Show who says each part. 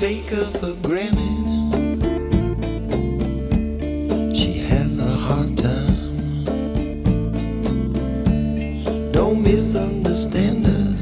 Speaker 1: take her for granted. She had a hard time. Don't misunderstand her.